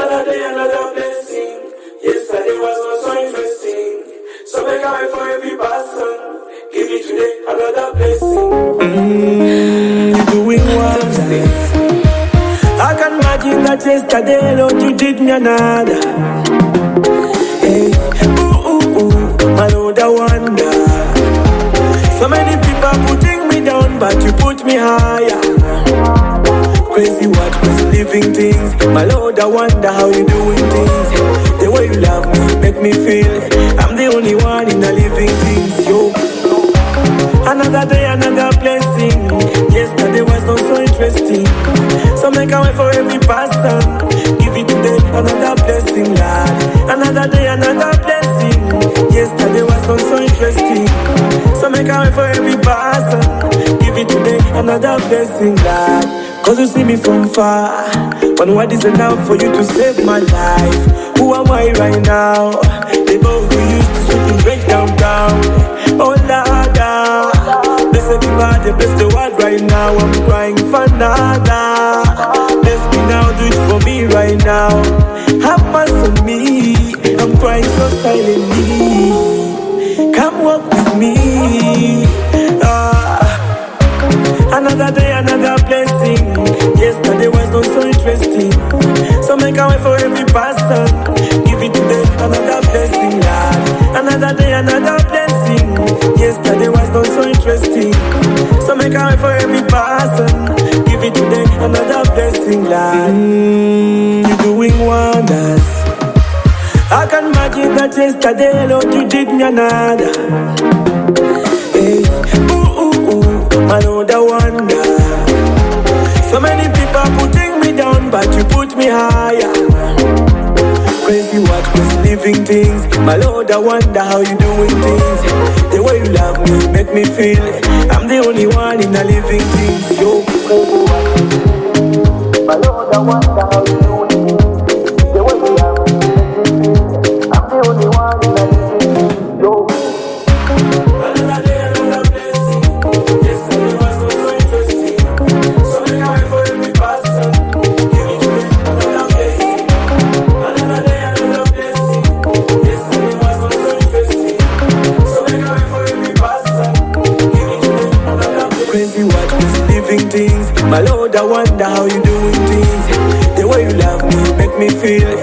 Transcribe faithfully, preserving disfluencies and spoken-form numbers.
Another day, another blessing. Yesterday was not so interesting. So make a way for every person. Give me today another blessing. Mm, you're doing wonders. I can imagine that yesterday, Lord, you did me another. Hey, ooh, ooh, ooh, my Lord, I wonder. So many people putting me down, but you put me higher. Crazy what, crazy living things. My Lord, I wonder how you doing things. The way you love me, make me feel I'm the only one in the living things, yo. Another day, another blessing. Yesterday was not so interesting. So make a way for every person. Give it today, another blessing, Lord. Another day, another blessing. Yesterday was not so interesting. So make a way for every person. Give it today, another blessing, Lord. Cause you see me from far. But what is enough for you to save my life? Who am I right now? The boy who used to sleep and break downtown. Oh Lord, bless everybody, bless the world right now. I'm crying for nada. Bless me now, do it for me right now. Have mercy on me. I'm crying so silently. Come walk with me. Ah. Another day, another blessing. Yesterday was not so interesting. So make a way for every person. Give it today, another blessing, Lord. Another day, another blessing. Yesterday was not so interesting. So make a way for every person. Give it today, another blessing, Lord. Mm, you're doing wonders. I can imagine that yesterday, Lord, you did me another. Hey, ooh, ooh, ooh, my Lord, I wonder. So many people putting me down, but you put me higher. Crazy what, crazy living things. My Lord, I wonder how you doing things. The way you love me, make me feel I'm the only one in the living things. Yo, crazy what, my Lord, I wonder how you doing things. The way you love me, make me feel I'm the only one in the living things. Yo. Another day, another blessing. Yesterday was not so interesting. So make a way for every person. Give it to me, another blessing. Another day, another blessing. Yesterday was not so interesting. So make a way for every person. Give it to me, another blessing. Crazy what, crazy living things. My Lord, I wonder how you doing things. The way you love me, make me feel